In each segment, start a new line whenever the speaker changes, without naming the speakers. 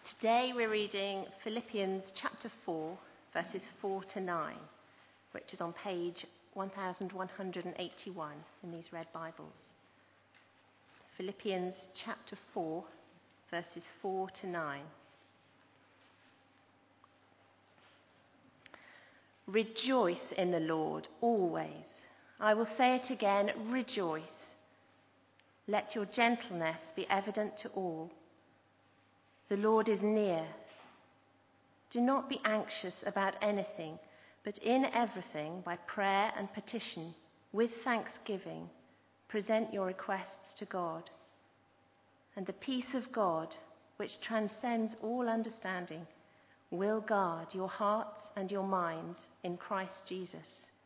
Today we're reading Philippians chapter 4, verses 4 to 9, which is on page 1181 in these red Bibles. Philippians chapter 4, verses 4 to 9. Rejoice in the Lord always. I will say it again, rejoice. Let your gentleness be evident to all. The Lord is near. Do not be anxious about anything, but in everything, by prayer and petition, with thanksgiving, present your requests to God. And the peace of God, which transcends all understanding, will guard your hearts and your minds in Christ Jesus.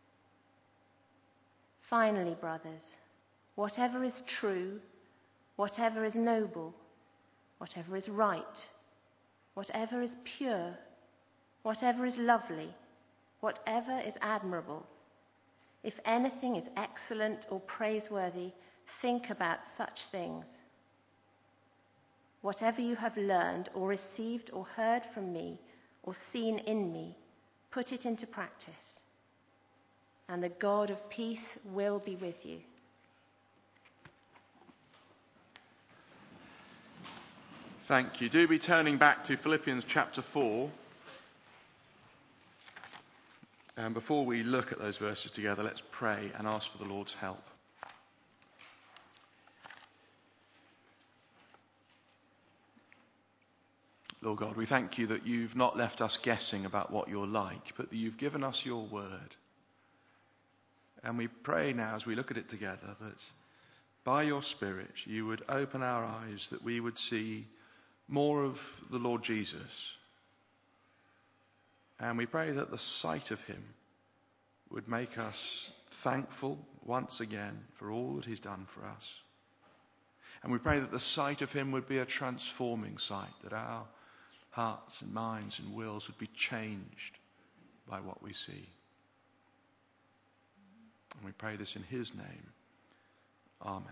Finally, brothers, whatever is true, whatever is noble, whatever is right, whatever is pure, whatever is lovely, whatever is admirable, if anything is excellent or praiseworthy, think about such things. Whatever you have learned or received or heard from me or seen in me, put it into practice, and the God of peace will be with you.
Thank you. Do be turning back to Philippians chapter 4. And before we look at those verses together, let's pray and ask for the Lord's help. Lord God, we thank you that you've not left us guessing about what you're like, but that you've given us your word. And we pray now as we look at it together that by your Spirit you would open our eyes, that we would see more of the Lord Jesus. And we pray that the sight of him would make us thankful once again for all that he's done for us. And we pray that the sight of him would be a transforming sight, that our hearts and minds and wills would be changed by what we see. And we pray this in his name. Amen.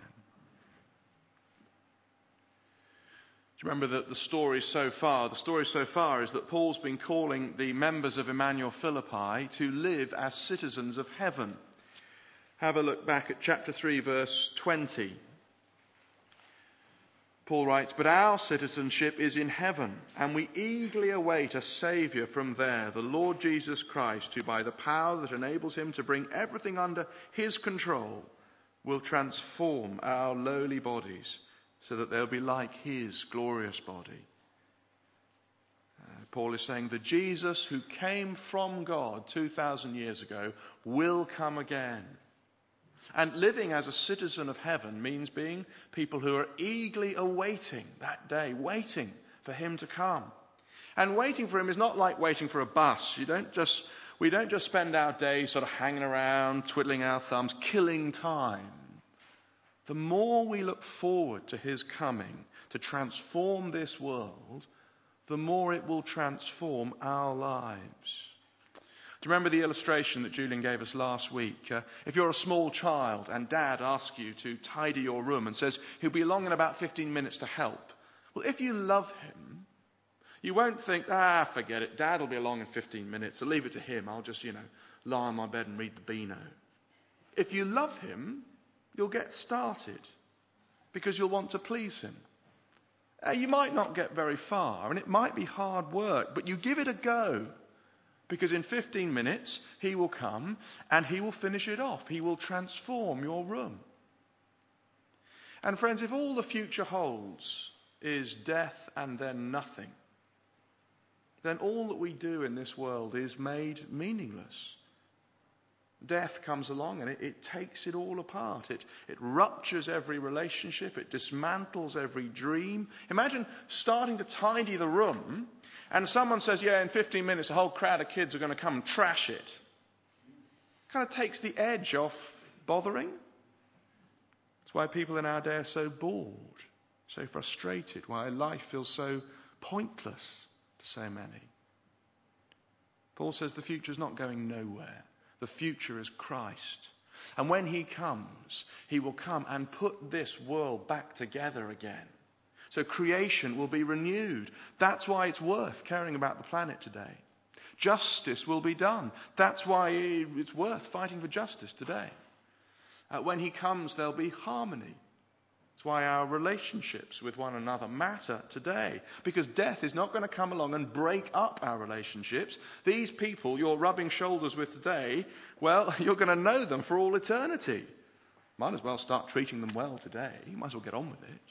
Do you remember that the story so far is that Paul's been calling the members of Emmanuel Philippi to live as citizens of heaven. Have a look back at chapter 3, verse 20. Paul writes, "But our citizenship is in heaven, and we eagerly await a Saviour from there, the Lord Jesus Christ, who by the power that enables him to bring everything under his control will transform our lowly bodies, so that they'll be like his glorious body." Paul is saying the Jesus who came from God 2,000 years ago will come again. And living as a citizen of heaven means being people who are eagerly awaiting that day, waiting for him to come. And waiting for him is not like waiting for a bus. We don't just spend our days sort of hanging around, twiddling our thumbs, killing time. The more we look forward to his coming to transform this world, the more it will transform our lives. Do you remember the illustration that Julian gave us last week? If you're a small child and Dad asks you to tidy your room and says he'll be along in about 15 minutes to help, well, if you love him, you won't think, forget it, Dad will be along in 15 minutes, I'll leave it to him, I'll just, lie on my bed and read the Beano. If you love him, you'll get started because you'll want to please him. You might not get very far and it might be hard work, but you give it a go because in 15 minutes he will come and he will finish it off. He will transform your room. And friends, if all the future holds is death and then nothing, then all that we do in this world is made meaningless. Death comes along and it takes it all apart. It ruptures every relationship. It dismantles every dream. Imagine starting to tidy the room and someone says, in 15 minutes a whole crowd of kids are going to come and trash it. Kind of takes the edge off bothering. That's why people in our day are so bored, so frustrated, why life feels so pointless to so many. Paul says the future is not going nowhere. The future is Christ. And when he comes, he will come and put this world back together again. So creation will be renewed. That's why it's worth caring about the planet today. Justice will be done. That's why it's worth fighting for justice today. When he comes, there'll be harmony. That's why our relationships with one another matter today. Because death is not going to come along and break up our relationships. These people you're rubbing shoulders with today, well, you're going to know them for all eternity. Might as well start treating them well today. You might as well get on with it.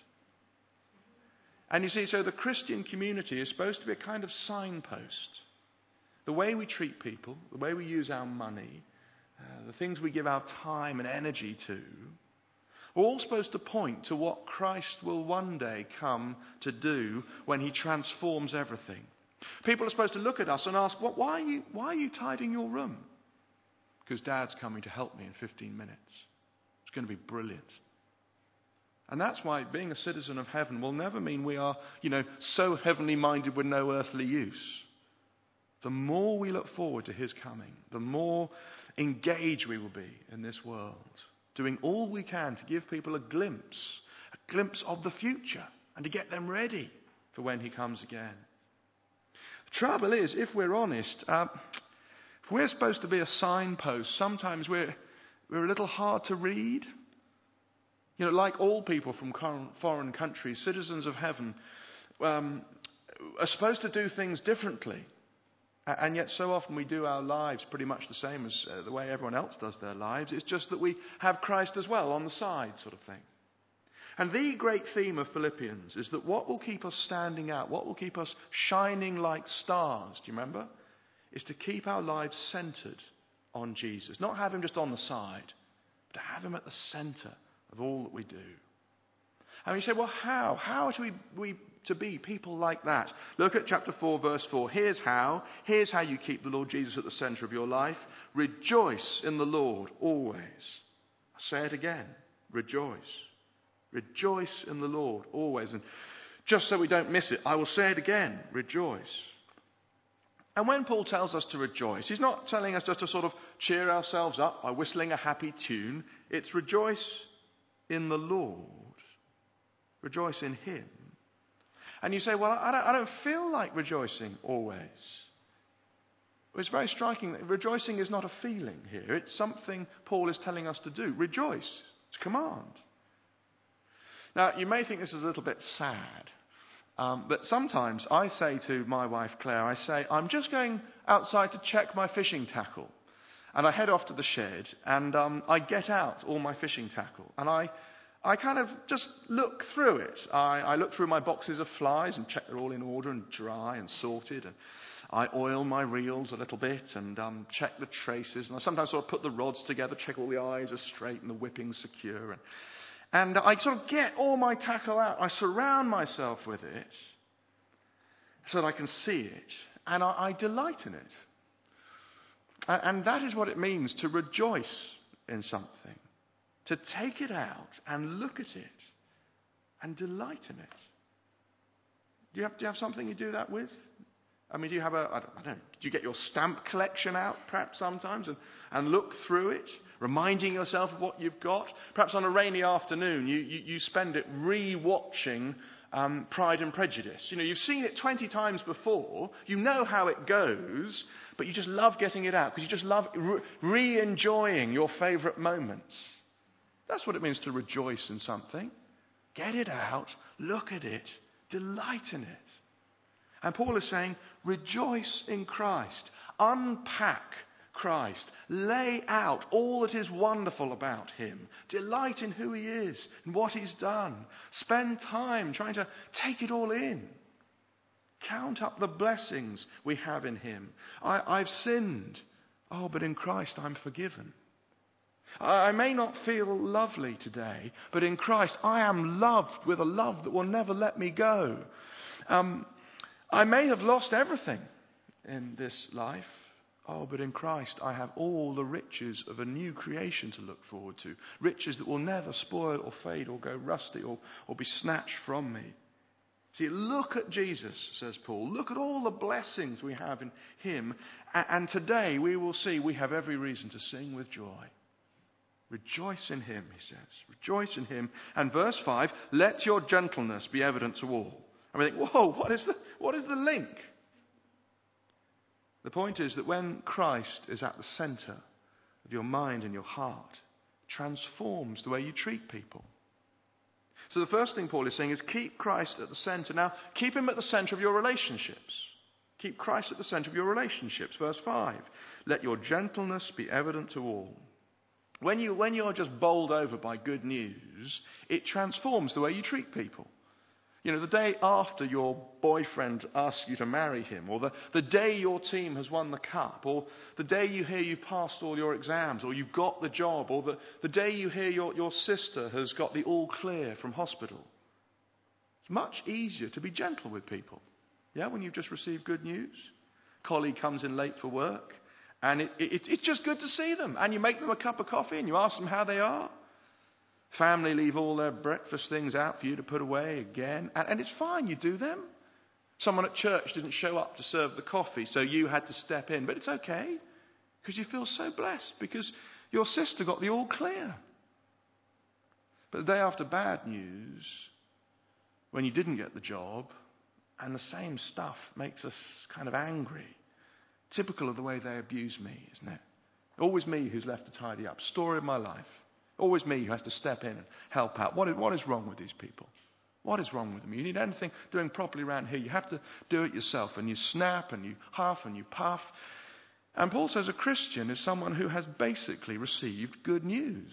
And you see, so the Christian community is supposed to be a kind of signpost. The way we treat people, the way we use our money, the things we give our time and energy to, are all supposed to point to what Christ will one day come to do when he transforms everything. People are supposed to look at us and ask, why are you tidying your room? Because Dad's coming to help me in 15 minutes. It's going to be brilliant. And that's why being a citizen of heaven will never mean we are, so heavenly minded with no earthly use. The more we look forward to his coming, the more engaged we will be in this world, doing all we can to give people a glimpse of the future and to get them ready for when he comes again. The trouble is, if we're honest, if we're supposed to be a signpost, sometimes we're a little hard to read. Like all people from foreign countries, citizens of heaven are supposed to do things differently. And yet so often we do our lives pretty much the same as the way everyone else does their lives. It's just that we have Christ as well on the side, sort of thing. And the great theme of Philippians is that what will keep us standing out, what will keep us shining like stars, do you remember? Is to keep our lives centered on Jesus. Not have him just on the side, but to have him at the center of all that we do. And you say, well, how? How are we to be people like that? Look at chapter 4, verse 4. Here's how. Here's how you keep the Lord Jesus at the center of your life. Rejoice in the Lord always. I say it again. Rejoice. Rejoice in the Lord always. And just so we don't miss it, I will say it again. Rejoice. And when Paul tells us to rejoice, he's not telling us just to sort of cheer ourselves up by whistling a happy tune. It's rejoice in the Lord. Rejoice in him. And you say, well, I don't feel like rejoicing always. Well, it's very striking that rejoicing is not a feeling here. It's something Paul is telling us to do. Rejoice. It's a command. Now, you may think this is a little bit sad. But sometimes I say to my wife, Claire, I say, I'm just going outside to check my fishing tackle. And I head off to the shed and I get out all my fishing tackle. And I kind of just look through it. I look through my boxes of flies and check they're all in order and dry and sorted. And I oil my reels a little bit and check the traces. And I sometimes sort of put the rods together, check all the eyes are straight and the whipping's secure. And I sort of get all my tackle out. I surround myself with it so that I can see it. And I delight in it. And that is what it means to rejoice in something. To take it out and look at it and delight in it. Do you have something you do that with? I mean, do you have I don't know, do you get your stamp collection out perhaps sometimes and look through it, reminding yourself of what you've got? Perhaps on a rainy afternoon you spend it re-watching Pride and Prejudice. You've seen it 20 times before, you know how it goes, but you just love getting it out because you just love re-enjoying your favourite moments. That's what it means to rejoice in something. Get it out, look at it, delight in it. And Paul is saying, rejoice in Christ. Unpack Christ. Lay out all that is wonderful about him. Delight in who he is and what he's done. Spend time trying to take it all in. Count up the blessings we have in him. I've sinned. Oh, but in Christ I'm forgiven. I may not feel lovely today, but in Christ I am loved with a love that will never let me go. I may have lost everything in this life. Oh, but in Christ I have all the riches of a new creation to look forward to. Riches that will never spoil or fade or go rusty or be snatched from me. See, look at Jesus, says Paul. Look at all the blessings we have in him. And today we will see we have every reason to sing with joy. Rejoice in him, he says. Rejoice in him. And verse 5, let your gentleness be evident to all. And we think, whoa, what is the link? The point is that when Christ is at the centre of your mind and your heart, it transforms the way you treat people. So the first thing Paul is saying is keep Christ at the centre. Now, keep him at the centre of your relationships. Keep Christ at the centre of your relationships. Verse 5, let your gentleness be evident to all. When you're just bowled over by good news, it transforms the way you treat people. You know, the day after your boyfriend asks you to marry him, or the day your team has won the cup, or the day you hear you've passed all your exams, or you've got the job, or the day you hear your sister has got the all clear from hospital. It's much easier to be gentle with people. Yeah, when you've just received good news. Colleague comes in late for work, and it's just good to see them. And you make them a cup of coffee and you ask them how they are. Family leave all their breakfast things out for you to put away again. And it's fine, you do them. Someone at church didn't show up to serve the coffee, so you had to step in. But it's okay, because you feel so blessed, because your sister got the all clear. But the day after bad news, when you didn't get the job, and the same stuff makes us kind of angry. Typical of the way they abuse me, isn't it? Always me who's left to tidy up. Story of my life. Always me who has to step in and help out. What is wrong with these people? What is wrong with them? You need anything doing properly around here, you have to do it yourself. And you snap and you huff and you puff. And Paul says a Christian is someone who has basically received good news.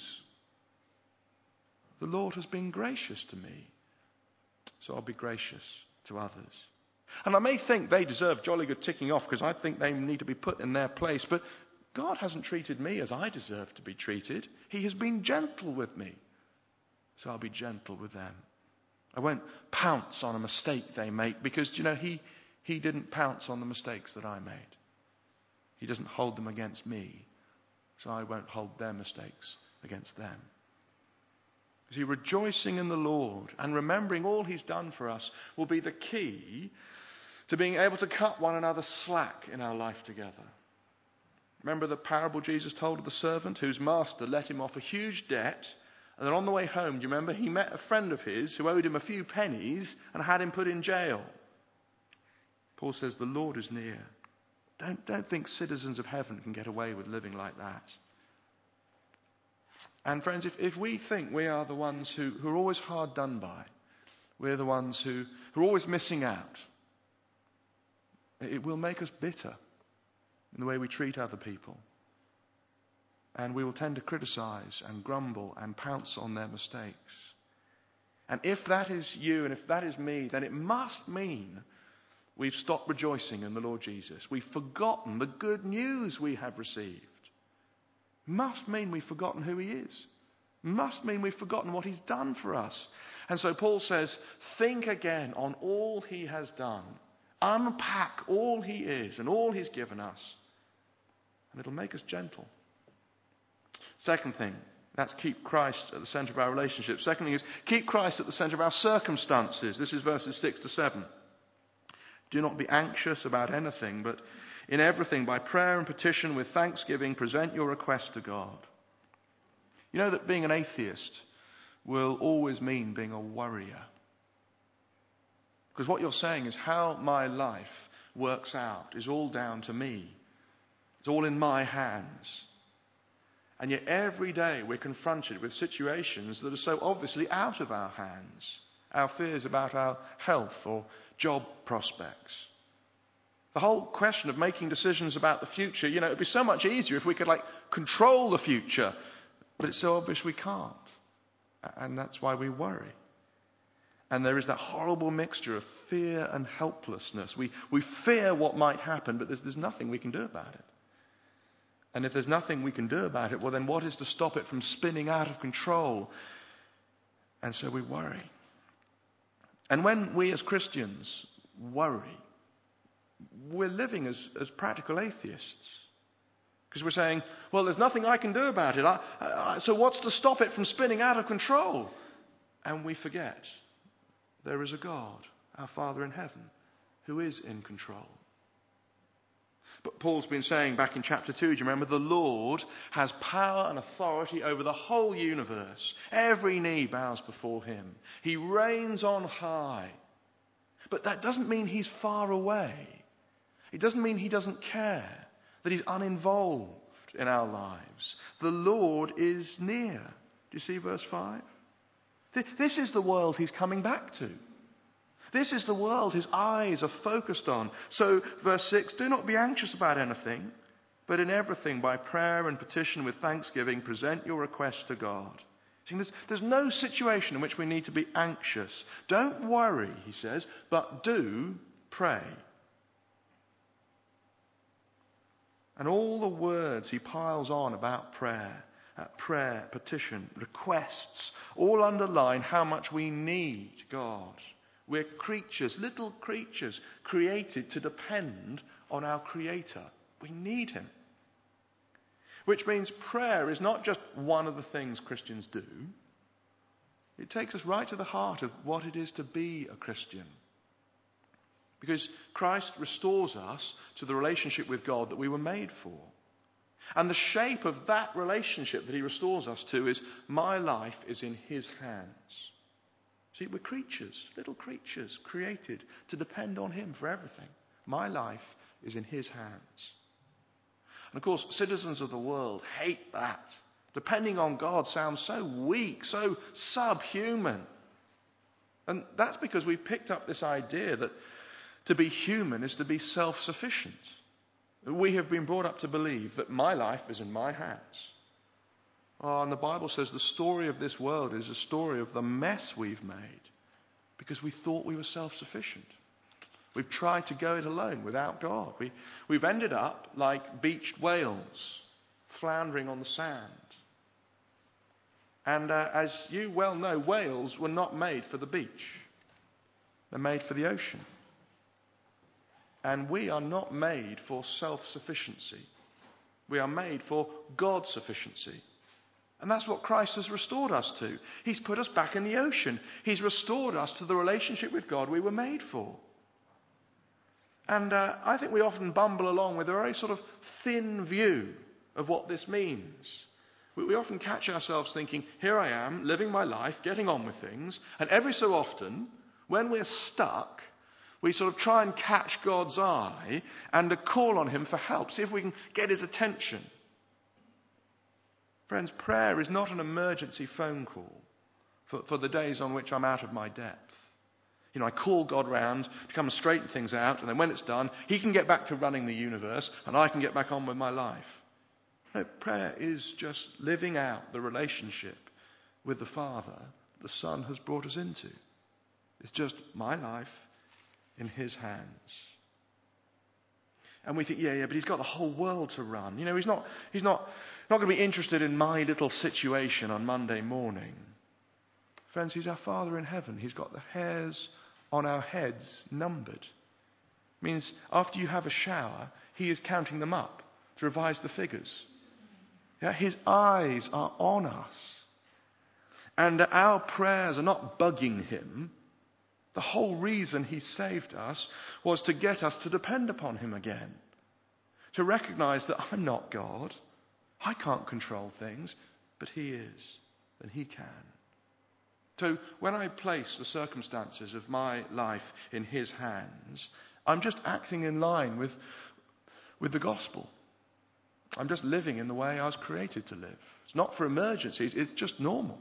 The Lord has been gracious to me, so I'll be gracious to others. And I may think they deserve jolly good ticking off because I think they need to be put in their place. But God hasn't treated me as I deserve to be treated. He has been gentle with me. So I'll be gentle with them. I won't pounce on a mistake they make because, he didn't pounce on the mistakes that I made. He doesn't hold them against me. So I won't hold their mistakes against them. See, rejoicing in the Lord and remembering all he's done for us will be the key to being able to cut one another slack in our life together. Remember the parable Jesus told of the servant whose master let him off a huge debt, and then on the way home, do you remember, he met a friend of his who owed him a few pennies and had him put in jail. Paul says the Lord is near. Don't think citizens of heaven can get away with living like that. And friends, if we think we are the ones who are always hard done by, we're the ones who are always missing out, it will make us bitter in the way we treat other people. And we will tend to criticize and grumble and pounce on their mistakes. And if that is you and if that is me, then it must mean we've stopped rejoicing in the Lord Jesus. We've forgotten the good news we have received. Must mean we've forgotten who he is. Must mean we've forgotten what he's done for us. And so Paul says, think again on all he has done. Unpack all he is and all he's given us. And it'll make us gentle. Second thing, that's keep Christ at the centre of our relationship. Second thing is keep Christ at the centre of our circumstances. This is verses 6 to 7. Do not be anxious about anything, but in everything, by prayer and petition with thanksgiving, present your request to God. You know that being an atheist will always mean being a worrier. Because what you're saying is how my life works out is all down to me. It's all in my hands. And yet every day we're confronted with situations that are so obviously out of our hands. Our fears about our health or job prospects. The whole question of making decisions about the future, it would be so much easier if we could control the future. But it's so obvious we can't. And that's why we worry. And there is that horrible mixture of fear and helplessness. We fear what might happen, but there's nothing we can do about it. And if there's nothing we can do about it, well then what is to stop it from spinning out of control? And so we worry. And when we as Christians worry, we're living as practical atheists. Because we're saying, well, there's nothing I can do about it. So what's to stop it from spinning out of control? And we forget there is a God, our Father in heaven, who is in control. But Paul's been saying back in chapter 2, do you remember? The Lord has power and authority over the whole universe. Every knee bows before him. He reigns on high. But that doesn't mean he's far away. It doesn't mean he doesn't care, that he's uninvolved in our lives. The Lord is near. Do you see verse 5? This is the world he's coming back to. This is the world his eyes are focused on. So, verse 6, do not be anxious about anything, but in everything, by prayer and petition with thanksgiving, present your requests to God. See, there's no situation in which we need to be anxious. Don't worry, he says, but do pray. And all the words he piles on about prayer, petition, requests, all underline how much we need God. We're creatures, little creatures, created to depend on our Creator. We need him. Which means prayer is not just one of the things Christians do. It takes us right to the heart of what it is to be a Christian. Because Christ restores us to the relationship with God that we were made for. And the shape of that relationship that he restores us to is, my life is in his hands. See, we're creatures, little creatures, created to depend on him for everything. My life is in his hands. And of course, citizens of the world hate that. Depending on God sounds so weak, so subhuman. And that's because we've picked up this idea that to be human is to be self-sufficient. We have been brought up to believe that my life is in my hands. Oh, and the Bible says the story of this world is a story of the mess we've made because we thought we were self-sufficient. We've tried to go it alone without God. We've ended up like beached whales floundering on the sand. And as you well know, whales were not made for the beach. They're made for the ocean. And we are not made for self-sufficiency. We are made for God's sufficiency. And that's what Christ has restored us to. He's put us back in the ocean. He's restored us to the relationship with God we were made for. And I think we often bumble along with a very sort of thin view of what this means. We often catch ourselves thinking, here I am, living my life, getting on with things. And every so often, when we're stuck, we sort of try and catch God's eye and call on him for help, see if we can get his attention. Friends, prayer is not an emergency phone call for the days on which I'm out of my depth. You know, I call God round to come and straighten things out, and then when it's done, he can get back to running the universe, and I can get back on with my life. No, prayer is just living out the relationship with the Father the Son has brought us into. It's just my life in his hands. And we think, yeah, but he's got the whole world to run. You know, he's not going to be interested in my little situation on Monday morning. Friends, he's our Father in heaven. He's got the hairs on our heads numbered. It means after you have a shower, he is counting them up to revise the figures. Yeah, his eyes are on us. And our prayers are not bugging him. The whole reason he saved us was to get us to depend upon him again. To recognize that I'm not God. I can't control things, but he is, and he can. So when I place the circumstances of my life in his hands, I'm just acting in line with the gospel. I'm just living in the way I was created to live. It's not for emergencies, it's just normal.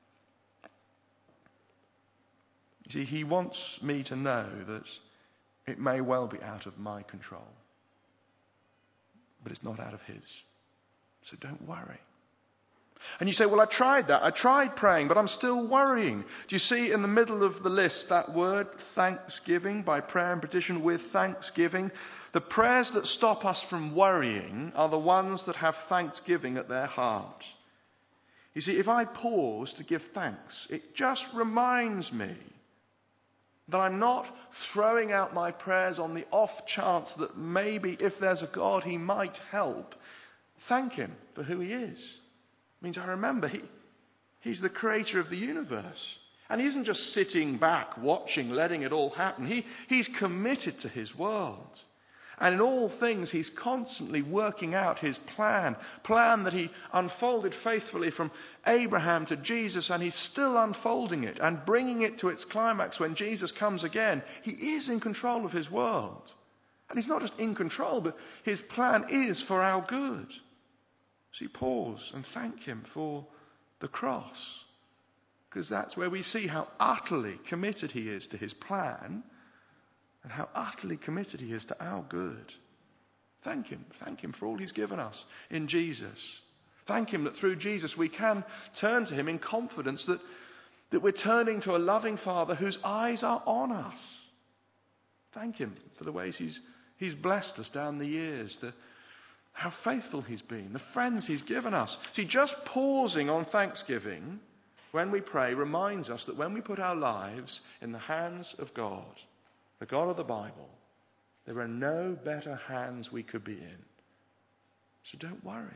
You see, he wants me to know that it may well be out of my control, but it's not out of his. So don't worry. And you say, well, I tried that. I tried praying, but I'm still worrying. Do you see in the middle of the list that word, thanksgiving, by prayer and petition with thanksgiving? The prayers that stop us from worrying are the ones that have thanksgiving at their heart. You see, if I pause to give thanks, it just reminds me that I'm not throwing out my prayers on the off chance that maybe if there's a God, he might help. Thank him for who he is. It means I remember he's the creator of the universe. And he isn't just sitting back, watching, letting it all happen. He's committed to his world. And in all things, he's constantly working out his plan that he unfolded faithfully from Abraham to Jesus, and he's still unfolding it and bringing it to its climax when Jesus comes again. He is in control of his world. And he's not just in control, but his plan is for our good. So you pause and thank him for the cross, because that's where we see how utterly committed he is to his plan and how utterly committed he is to our good. Thank him. Thank him for all he's given us in Jesus. Thank him that through Jesus we can turn to him in confidence that we're turning to a loving Father whose eyes are on us. Thank him for the ways he's blessed us down the years, how faithful he's been, the friends he's given us. See, just pausing on Thanksgiving when we pray reminds us that when we put our lives in the hands of God, the God of the Bible, there are no better hands we could be in. So don't worry.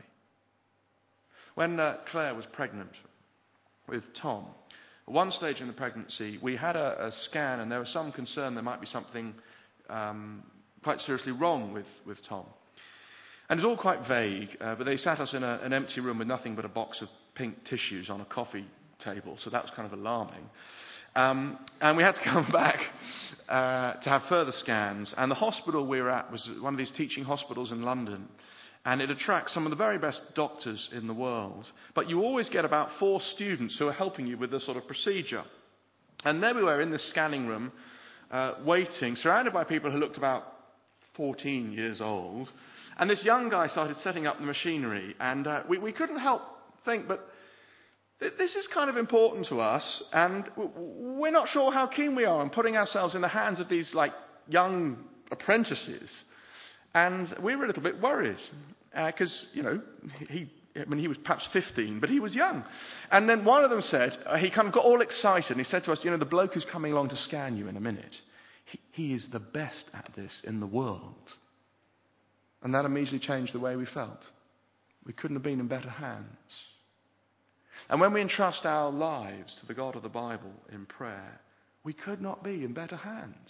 When Claire was pregnant with Tom, at one stage in the pregnancy, we had a scan, and there was some concern there might be something quite seriously wrong with Tom. And it was all quite vague, but they sat us in an empty room with nothing but a box of pink tissues on a coffee table, so that was kind of alarming. And we had to come back to have further scans. And the hospital we were at was one of these teaching hospitals in London. And it attracts some of the very best doctors in the world. But you always get about 4 students who are helping you with this sort of procedure. And there we were in this scanning room, waiting, surrounded by people who looked about 14 years old. And this young guy started setting up the machinery. And we couldn't help think, but this is kind of important to us, and we're not sure how keen we are on putting ourselves in the hands of these young apprentices. And we were a little bit worried because, he was perhaps 15, but he was young. And then one of them said, he kind of got all excited, and he said to us, the bloke who's coming along to scan you in a minute, he is the best at this in the world. And that immediately changed the way we felt. We couldn't have been in better hands. And when we entrust our lives to the God of the Bible in prayer, we could not be in better hands.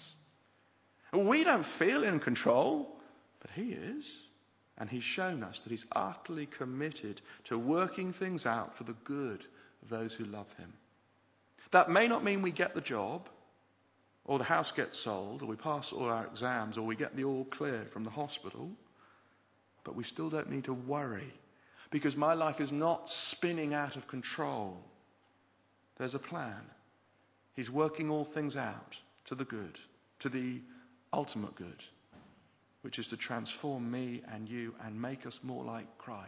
We don't feel in control, but he is. And he's shown us that he's utterly committed to working things out for the good of those who love him. That may not mean we get the job, or the house gets sold, or we pass all our exams, or we get the all clear from the hospital, but we still don't need to worry. Because my life is not spinning out of control. There's a plan. He's working all things out to the good, to the ultimate good, which is to transform me and you and make us more like Christ.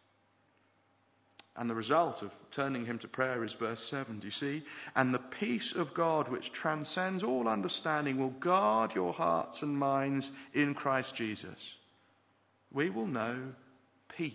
And the result of turning him to prayer is verse 7, do you see? And the peace of God, which transcends all understanding, will guard your hearts and minds in Christ Jesus. We will know peace.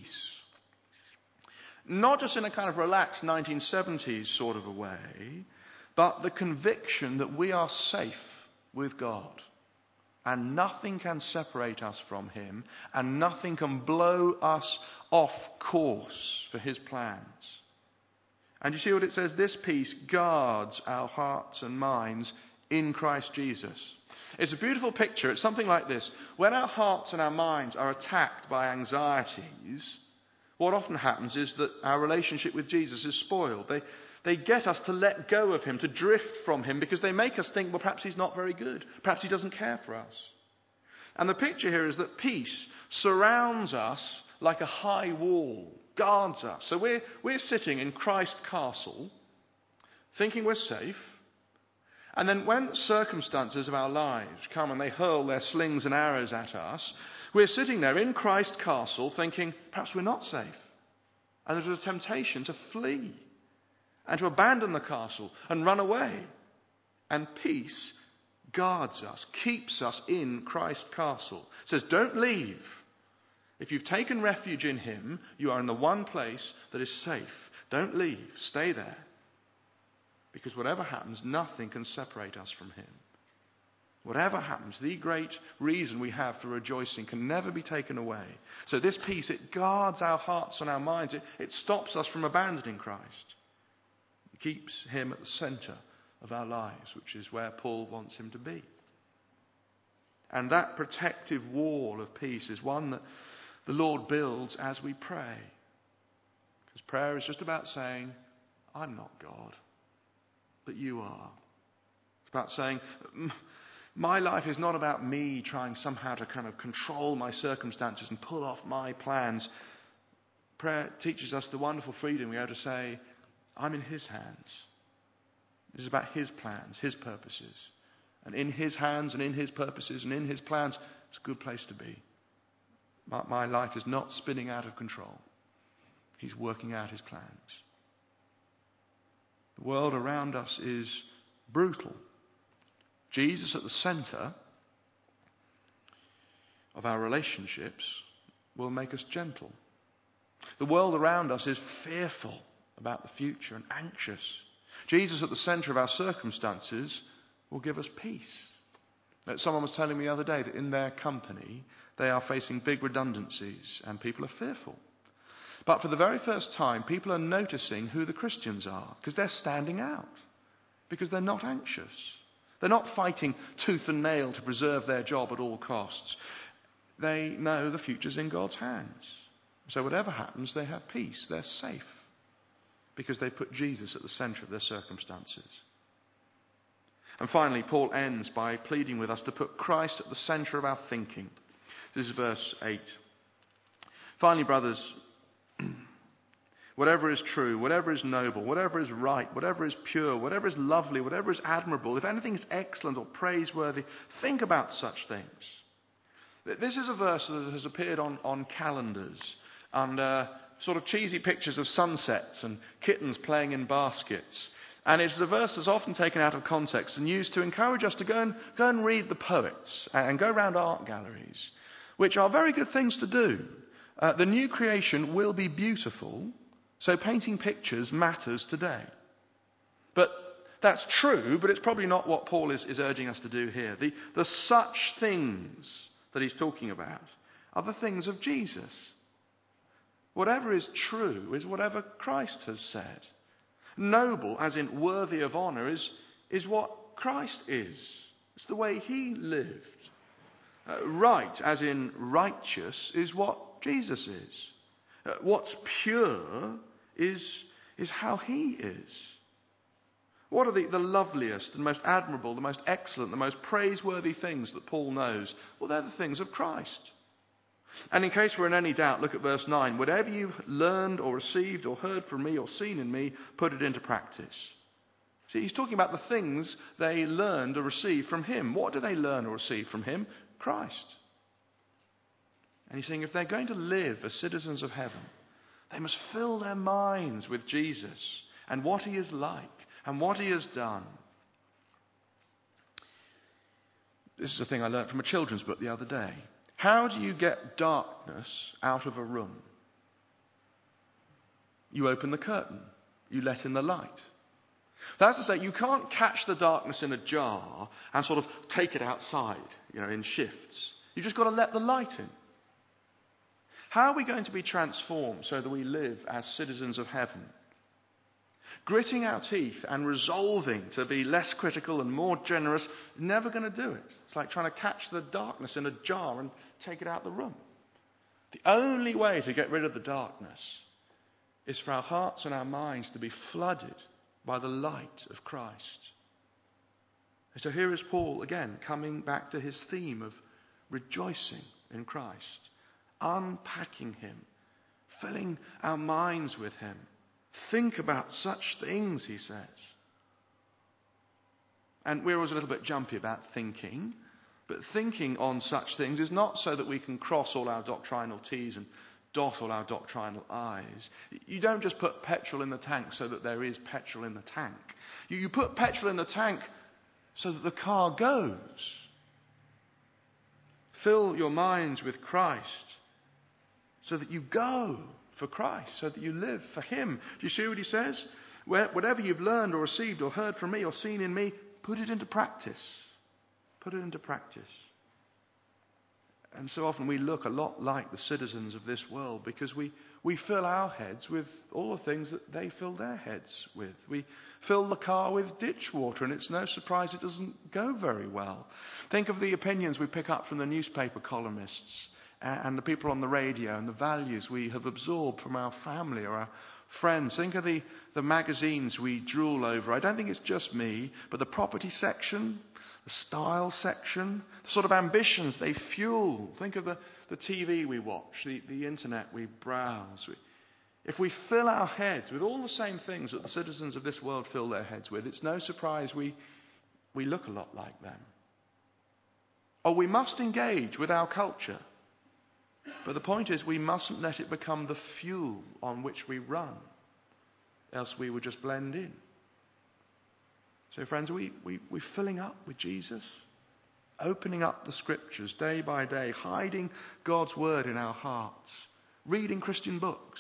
Not just in a kind of relaxed 1970s sort of a way, but the conviction that we are safe with God. And nothing can separate us from him, and nothing can blow us off course for his plans. And you see what it says? This peace guards our hearts and minds in Christ Jesus. It's a beautiful picture. It's something like this. When our hearts and our minds are attacked by anxieties, what often happens is that our relationship with Jesus is spoiled. They get us to let go of him, to drift from him, because they make us think, well, perhaps he's not very good. Perhaps he doesn't care for us. And the picture here is that peace surrounds us like a high wall, guards us. So we're sitting in Christ Castle, thinking we're safe. And then when circumstances of our lives come and they hurl their slings and arrows at us, we're sitting there in Christ Castle thinking, perhaps we're not safe. And there's a temptation to flee and to abandon the castle and run away. And peace guards us, keeps us in Christ Castle. It says, don't leave. If you've taken refuge in him, you are in the one place that is safe. Don't leave. Stay there. Because whatever happens, nothing can separate us from him. Whatever happens, the great reason we have for rejoicing can never be taken away. So this peace, it guards our hearts and our minds. It stops us from abandoning Christ. It keeps him at the centre of our lives, which is where Paul wants him to be. And that protective wall of peace is one that the Lord builds as we pray. Because prayer is just about saying, I'm not God, but you are. It's about saying, my life is not about me trying somehow to kind of control my circumstances and pull off my plans. Prayer teaches us the wonderful freedom we have to say, I'm in his hands. This is about his plans, his purposes. And in his hands and in his purposes and in his plans, it's a good place to be. My life is not spinning out of control. He's working out his plans. The world around us is brutal. Jesus at the centre of our relationships will make us gentle. The world around us is fearful about the future and anxious. Jesus at the centre of our circumstances will give us peace. Someone was telling me the other day that in their company they are facing big redundancies and people are fearful. But for the very first time, people are noticing who the Christians are because they're standing out, because they're not anxious. They're not fighting tooth and nail to preserve their job at all costs. They know the future's in God's hands. So whatever happens, they have peace. They're safe because they put Jesus at the centre of their circumstances. And finally, Paul ends by pleading with us to put Christ at the centre of our thinking. This is verse 8. Finally, brothers, whatever is true, whatever is noble, whatever is right, whatever is pure, whatever is lovely, whatever is admirable, if anything is excellent or praiseworthy, think about such things. This is a verse that has appeared on calendars and sort of cheesy pictures of sunsets and kittens playing in baskets. And it's a verse that's often taken out of context and used to encourage us to go and read the poets and go around art galleries, which are very good things to do. The new creation will be beautiful, so painting pictures matters today. But that's true, but it's probably not what Paul is urging us to do here. The such things that he's talking about are the things of Jesus. Whatever is true is whatever Christ has said. Noble, as in worthy of honour, is what Christ is. It's the way he lived. Right, as in righteous, is what Jesus is. What's pure is how he is. What are the loveliest and most admirable, the most excellent, the most praiseworthy things that Paul knows? Well, they're the things of Christ. And in case we're in any doubt, look at verse 9. Whatever you've learned or received or heard from me or seen in me, put it into practice. See, he's talking about the things they learned or received from him. What do they learn or receive from him? Christ. And he's saying if they're going to live as citizens of heaven, they must fill their minds with Jesus and what he is like and what he has done. This is a thing I learned from a children's book the other day. How do you get darkness out of a room? You open the curtain. You let in the light. That's to say, you can't catch the darkness in a jar and sort of take it outside, in shifts. You've just got to let the light in. How are we going to be transformed so that we live as citizens of heaven? Gritting our teeth and resolving to be less critical and more generous, never going to do it. It's like trying to catch the darkness in a jar and take it out of the room. The only way to get rid of the darkness is for our hearts and our minds to be flooded by the light of Christ. And so here is Paul again coming back to his theme of rejoicing in Christ, unpacking him, filling our minds with him. Think about such things, he says. And we're always a little bit jumpy about thinking, but thinking on such things is not so that we can cross all our doctrinal T's and dot all our doctrinal I's. You don't just put petrol in the tank so that there is petrol in the tank. You put petrol in the tank so that the car goes. Fill your minds with Christ so that you go for Christ, so that you live for him. Do you see what he says? Whatever you've learned or received or heard from me or seen in me, put it into practice. Put it into practice. And so often we look a lot like the citizens of this world because we fill our heads with all the things that they fill their heads with. We fill the car with ditch water, and it's no surprise it doesn't go very well. Think of the opinions we pick up from the newspaper columnists and the people on the radio and the values we have absorbed from our family or our friends. Think of the magazines we drool over. I don't think it's just me, but the property section, the style section, the sort of ambitions they fuel. Think of the TV we watch, the internet we browse. If we fill our heads with all the same things that the citizens of this world fill their heads with, it's no surprise we look a lot like them. Or we must engage with our culture. But the point is, we mustn't let it become the fuel on which we run, else we would just blend in. So friends, we're filling up with Jesus, opening up the scriptures day by day, hiding God's word in our hearts, reading Christian books.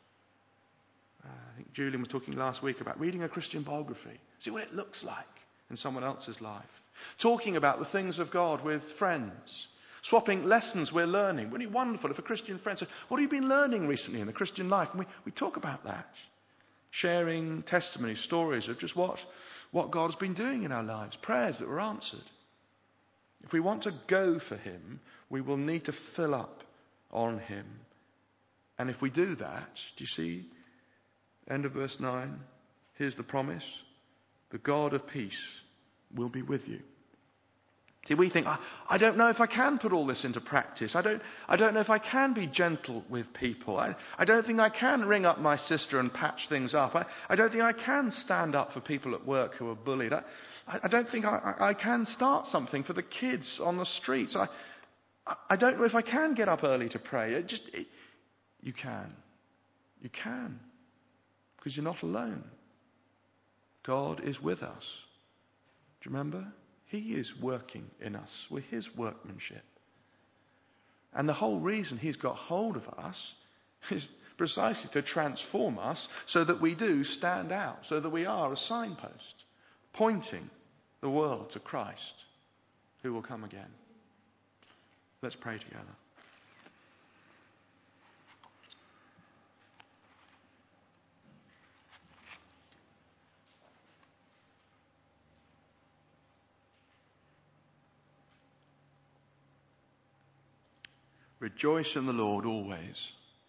I think Julian was talking last week about reading a Christian biography, see what it looks like in someone else's life. Talking about the things of God with friends. Swapping lessons we're learning. Wouldn't it be wonderful if a Christian friend said, what have you been learning recently in the Christian life? And we talk about that. Sharing testimonies, stories of just what God's been doing in our lives. Prayers that were answered. If we want to go for him, we will need to fill up on him. And if we do that, do you see? End of verse 9. Here's the promise. The God of peace will be with you. See, we think, I don't know if I can put all this into practice. I don't know if I can be gentle with people. I don't think I can ring up my sister and patch things up. I don't think I can stand up for people at work who are bullied. I don't think I can start something for the kids on the streets. I don't know if I can get up early to pray. You can. You can. Because you're not alone. God is with us. Do you remember? He is working in us. We're his workmanship. And the whole reason he's got hold of us is precisely to transform us so that we do stand out, so that we are a signpost pointing the world to Christ who will come again. Let's pray together. Rejoice in the Lord always.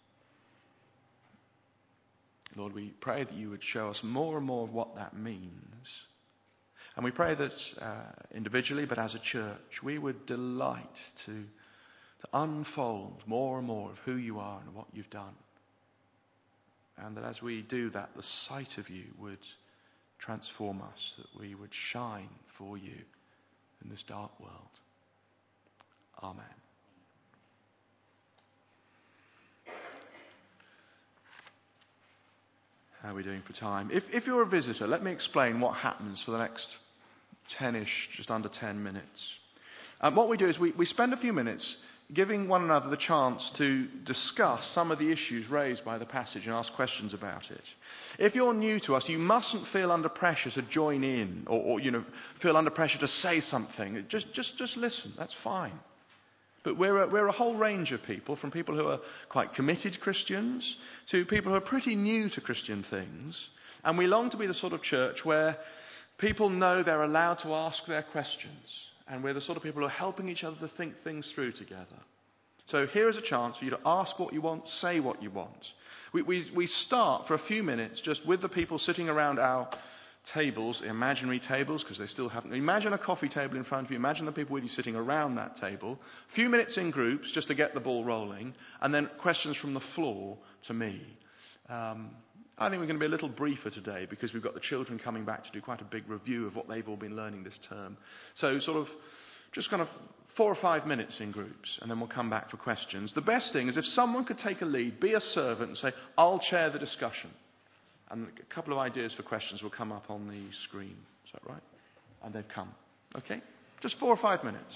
Lord, we pray that you would show us more and more of what that means. And we pray that individually, but as a church, we would delight to unfold more and more of who you are and what you've done. And that as we do that, the sight of you would transform us, that we would shine for you in this dark world. Amen. How are we doing for time? If you're a visitor, let me explain what happens for the next 10-ish, just under 10 minutes. What we do is we spend a few minutes giving one another the chance to discuss some of the issues raised by the passage and ask questions about it. If you're new to us, you mustn't feel under pressure to join in or feel under pressure to say something. Just listen. That's fine. But we're a whole range of people, from people who are quite committed Christians to people who are pretty new to Christian things. And we long to be the sort of church where people know they're allowed to ask their questions. And we're the sort of people who are helping each other to think things through together. So here is a chance for you to ask what you want, say what you want. We start for a few minutes just with the people sitting around our tables, imaginary tables, because they still haven't. Imagine a coffee table in front of you. Imagine the people with you sitting around that table. A few minutes in groups just to get the ball rolling, and then questions from the floor to me. I think we're going to be a little briefer today because we've got the children coming back to do quite a big review of what they've all been learning this term. So just 4 or 5 minutes in groups, and then we'll come back for questions. The best thing is if someone could take a lead, be a servant, and say, I'll chair the discussion. And a couple of ideas for questions will come up on the screen. Is that right? And they've come. Okay? Just 4 or 5 minutes.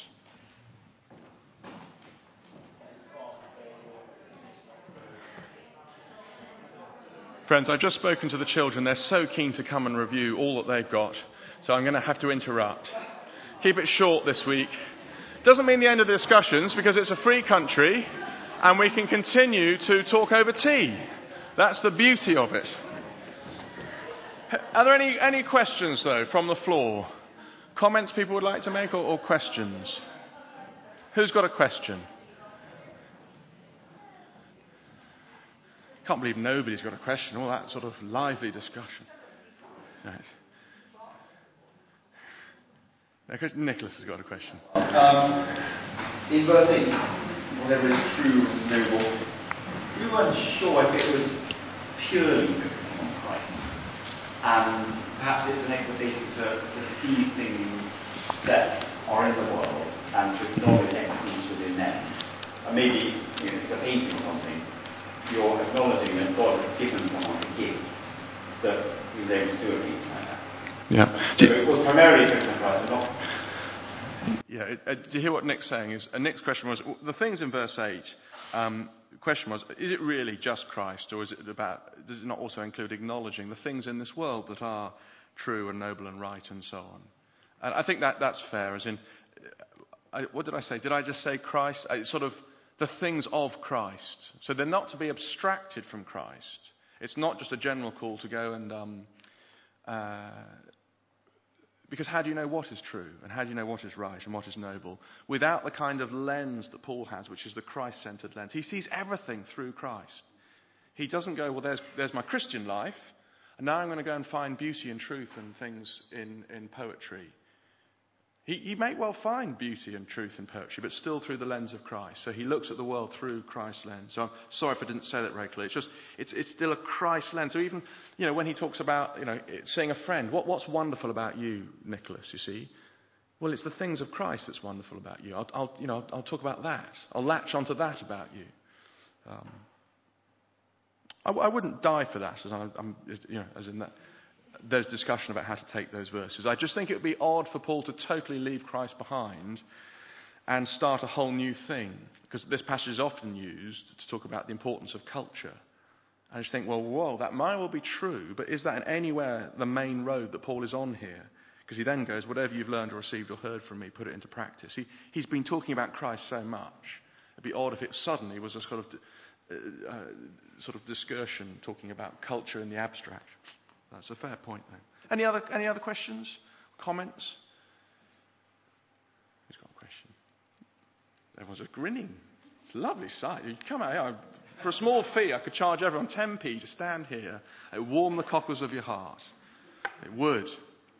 Friends, I've just spoken to the children. They're so keen to come and review all that they've got. So I'm going to have to interrupt. Keep it short this week. Doesn't mean the end of the discussions, because it's a free country and we can continue to talk over tea. That's the beauty of it. Are there any questions, though, from the floor? Comments people would like to make, or questions? Who's got a question? Can't believe nobody's got a question. All that sort of lively discussion. Right. Nicholas has got a question.
In verse 8, whatever is true and noble, we weren't sure if it was purely focusing on Christ. And perhaps it's an exhortation to see things that are in the world and to acknowledge excellence within them. And maybe, it's a painting or something, you're acknowledging that God has given someone a gift that he was able to do a piece like that.
Yeah.
So it was primarily focused on Christ and not...
Yeah, do you hear what Nick's saying? Nick's question was, the things in verse 8, the question was, is it really just Christ, or does it not also include acknowledging the things in this world that are true and noble and right and so on? And I think that's fair, as in, what did I say? Did I just say Christ? Sort of the things of Christ. So they're not to be abstracted from Christ. It's not just a general call to go and... because how do you know what is true? And how do you know what is right and what is noble? Without the kind of lens that Paul has, which is the Christ-centered lens. He sees everything through Christ. He doesn't go, well, there's my Christian life, and now I'm going to go and find beauty and truth and things in poetry. He may well find beauty and truth in poetry, but still through the lens of Christ. So he looks at the world through Christ's lens. So I'm sorry if I didn't say that very clearly. It's still a Christ lens. So even, when he talks about, seeing a friend, what's wonderful about you, Nicholas, you see? Well, it's the things of Christ that's wonderful about you. I'll talk about that. I'll latch onto that about you. I wouldn't die for that, as in that. There's discussion about how to take those verses. I just think it would be odd for Paul to totally leave Christ behind and start a whole new thing, because this passage is often used to talk about the importance of culture. I just think, whoa, that might well be true, but is that in anywhere the main road that Paul is on here? Because he then goes, whatever you've learned or received or heard from me, put it into practice. He's been talking about Christ so much. It'd be odd if it suddenly was a sort of discussion talking about culture in the abstract. That's a fair point, though. Any other questions? Comments? Who's got a question? Everyone's just grinning. It's a lovely sight. You come out for a small fee. I could charge everyone 10p to stand here. It would warm the cockles of your heart. It would.